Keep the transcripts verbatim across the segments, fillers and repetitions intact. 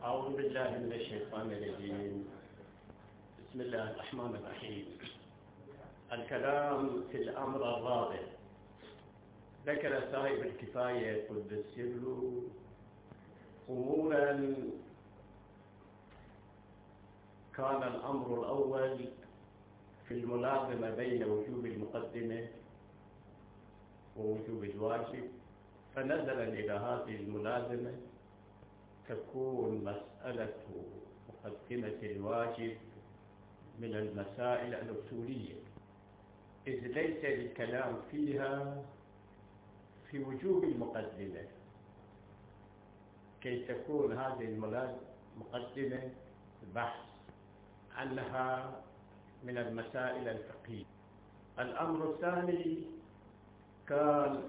أعوذ بالله من الشيطان الرجيم. بسم الله الرحمن الرحيم. الكلام في الأمر الرابع. ذكر صاحب الكفاية قد السر أمورا كان الأمر الأول في الملازمة بين وجوب المقدمة ووجوب الواجب، فنزلا إلى هذه الملازمة تكون مسألة مقدمة الواجب من المسائل الأصولية، إذ ليس الكلام فيها في وجوب المقدمة، كي تكون هذه المقدمة بحث عنها من المسائل الفقهية. الأمر الثاني كان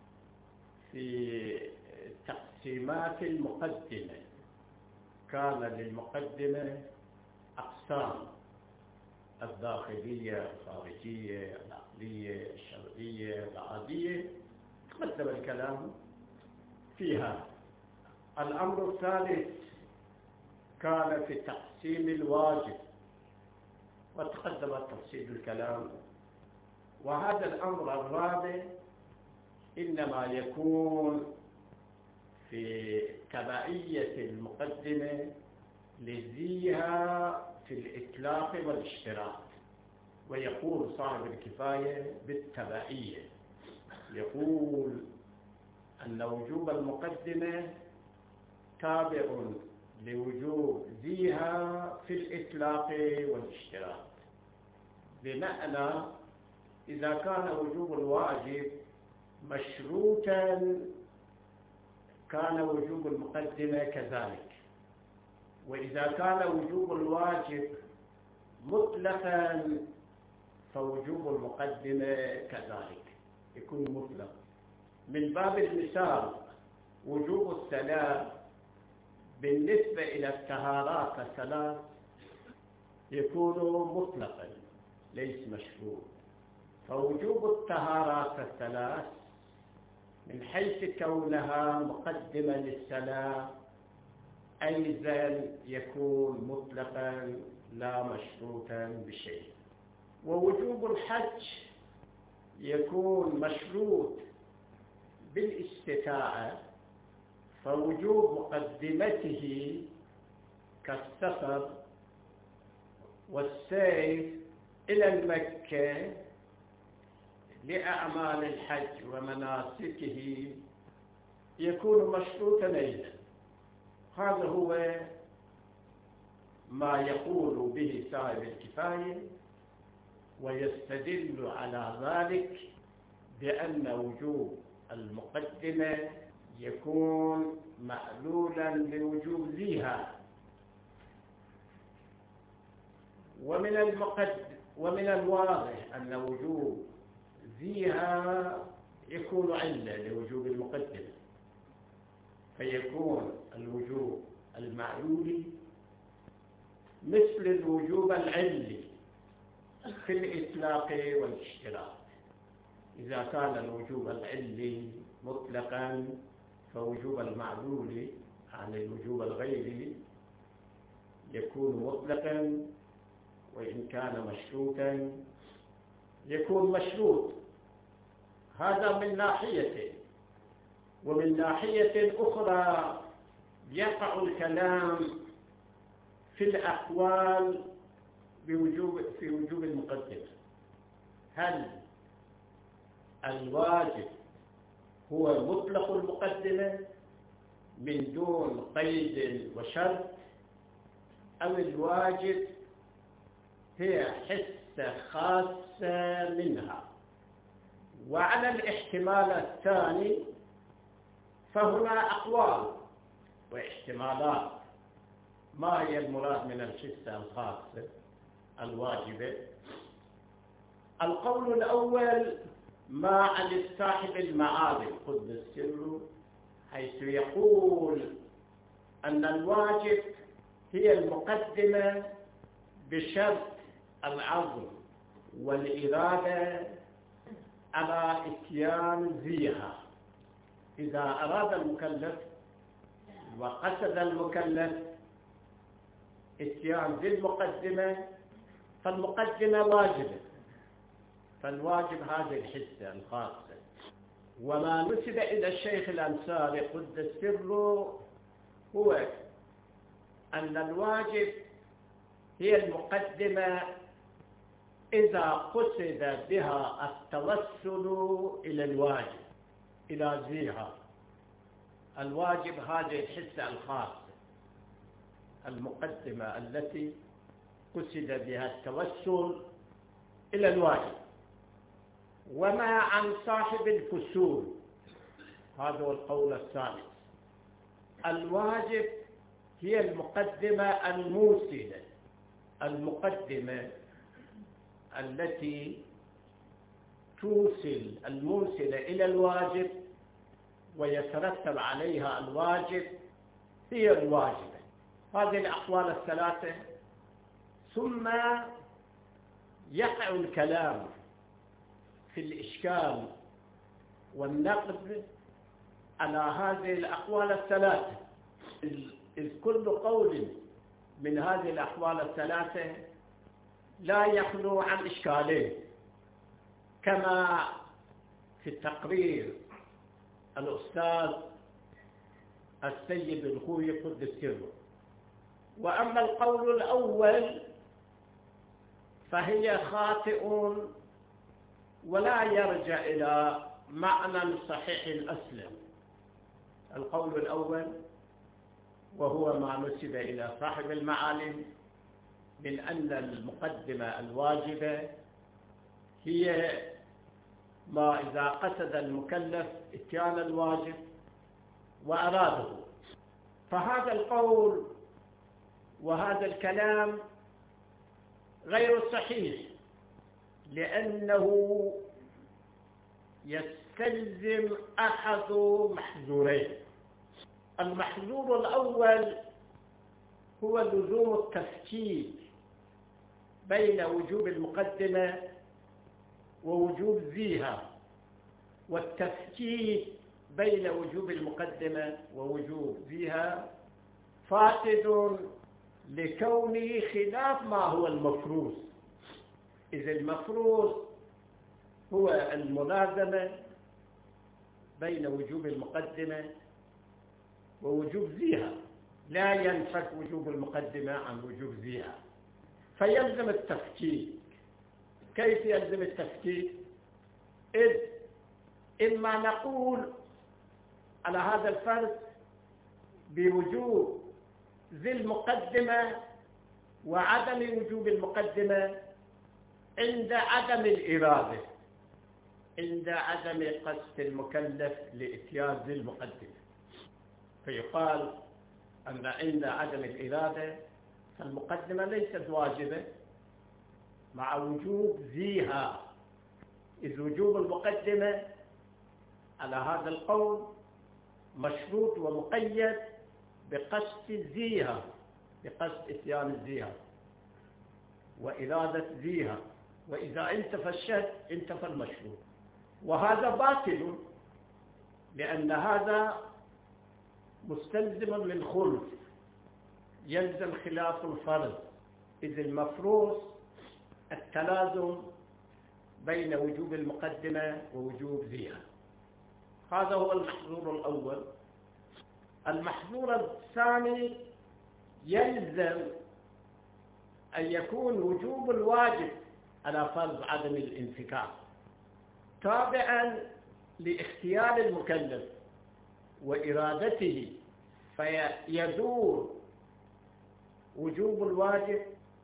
في تقسيمات المقدمة. كان للمقدمة أقسام: الداخلية، الخارجية، العقلية، الشرعية، العادية، تقدم الكلام فيها. الأمر الثالث كان في تقسيم الواجب، وتقدم تفصيل الكلام. وهذا الأمر الرابع إنما يكون في تبعية المقدمة لذيها في الإطلاق والاشتراك. ويقول صاحب الكفاية بالتبعية، يقول أن وجوب المقدمة تابع لوجوب ذيها في الإطلاق والاشتراك، بمعنى إذا كان وجوب الواجب مشروطا كان وجوب المقدمة كذلك، وإذا كان وجوب الواجب مطلقا فوجوب المقدمة كذلك يكون مطلق. من باب المثال، وجوب الصلاة بالنسبة إلى الطهارات الثلاث يكون مطلقا ليس مشروط، فوجوب الطهارات الثلاث من حيث كونها مقدمة للصلاة أيضا يكون مطلقا لا مشروطا بشيء. ووجوب الحج يكون مشروط بالاستطاعة، فوجوب مقدمته كالسفر والسير إلى المكة لأعمال الحج ومناسكه يكون مشروطا أيضا. هذا هو ما يقول به صاحب الكفاية، ويستدل على ذلك بأن وجوب المقدمة يكون معلولا لوجوب ذيها. ومن المقدم ومن الواضح أن وجوب ذيها يكون علة لوجوب المقدمة، فيكون الوجوب المعلول مثل الوجوب العلي في الإطلاق والاشتراك. إذا كان الوجوب العلي مطلقا فوجوب المعلول عن الوجوب الغيري يكون مطلقا، وإن كان مشروطا يكون مشروط. هذا من ناحية. ومن ناحية أخرى يقع الكلام في الأقوال بوجوب في وجوب المقدمة. هل الواجب هو مطلق المقدمة من دون قيد وشرط، أو الواجب هي حصة خاصة منها؟ وعلى الاحتمال الثاني فهنا أقوال واحتمالات. ما هي المراد من الحصة الخاصة الواجبة؟ القول الأول ما عن صاحب المعالم قد السر، حيث يقول أن الواجب هي المقدمة بشرط العزم والإرادة على إتيان ذيها. إذا أراد المكلف وقصد المكلف إتيان ذي المقدمة فالمقدمة واجبة، فالواجب هذه الحصة الخاصة. وما نسب إلى الشيخ الأنصاري قدس سره هو أن الواجب هي المقدمة إذا قصد بها التوسل إلى الواجب، إلى ذيها. الواجب هذه الحصة الخاصة، المقدمة التي قصد بها التوسل إلى الواجب. وما عن صاحب الفصول، هذا هو القول الثالث، الواجب هي المقدمة الموصلة، المقدمة التي توصل الموصلة إلى الواجب ويترتب عليها الواجب هي الواجبة. هذه الأقوال الثلاثة. ثم يقع الكلام في الإشكال والنقد على هذه الأقوال الثلاثة، إذ كل قول من هذه الأقوال الثلاثة لا يخلو عن إشكالين، كما في التقرير الأستاذ السيد الخوي قدس سره. وأما القول الأول فهي خاطئ ولا يرجع إلى معنى صحيح الأسلم. القول الأول وهو ما نسب إلى صاحب المعالم من أن المقدمة الواجبة هي ما إذا قصد المكلف إتيان الواجب وأراده. فهذا القول وهذا الكلام غير صحيح، لأنه يستلزم أحد محظورين. المحظور الأول هو لزوم التفكيك بين وجوب المقدمة ووجوب ذيها، والتفكيك بين وجوب المقدمة ووجوب ذيها فاسد لكونه خلاف ما هو المفروض. إذ المفروض هو الملازمة بين وجوب المقدمة ووجوب ذيها، لا ينفك وجوب المقدمة عن وجوب ذيها، فيلزم التفكيك. كيف يلزم التفكيك؟ إذ إما نقول على هذا الفرض بوجوب ذي المقدمة وعدم وجوب المقدمة عند عدم الإرادة، عند عدم قصد المكلف لإتيان ذي المقدمة. فيقال أن عند عدم الإرادة فالمقدمة ليست واجبة مع وجوب ذيها، إذ وجوب المقدمة على هذا القول مشروط ومقيد بقصد ذيها، بقصد إتيان ذيها وإرادة ذيها، وإذا انتفى الشرط انتفى المشروط. وهذا باطل، لأن هذا مستلزم للخلف، يلزم خلاف الفرض، إذ المفروض التلازم بين وجوب المقدمة ووجوب ذيها. هذا هو المحظور الأول. المحظور الثاني يلزم أن يكون وجوب الواجب على فرض عدم الانفكاك تابعا لاختيار المكلف وإرادته، فيدور وجوب الواجب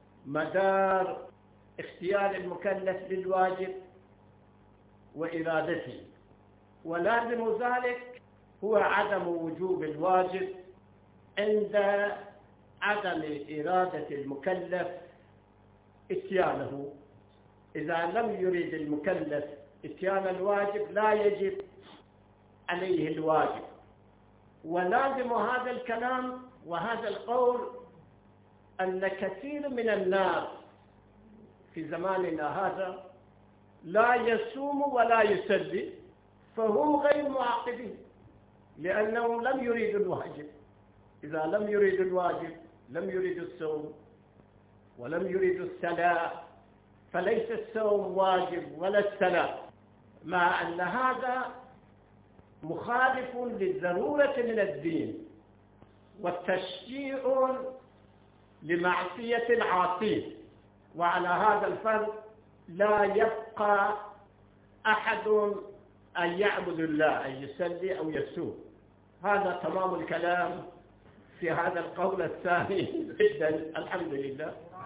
مدار اختيار المكلف للواجب وإرادته، ولازم ذلك هو عدم وجوب الواجب عند عدم إرادة المكلف إتيانه. إذا لم يريد المكلف إتيان الواجب لا يجب عليه الواجب. ولازم هذا الكلام وهذا القول أن كثير من الناس في زماننا هذا لا يصوم ولا يصلي، فهم غير معاقبين لأنهم لم يريدوا الواجب. إذا لم يريدوا الواجب لم يريدوا الصوم ولم يريدوا الصلاة فليس الصوم واجب ولا الصلاة، مع أن هذا مخالف للضرورة من الدين والتشجيع لمعصية العاصي. وعلى هذا الفرض لا يبقى أحد أن يعبد الله، أن يصلي أو يصوم. هذا تمام الكلام في هذا القول الثاني جدا. الحمد لله.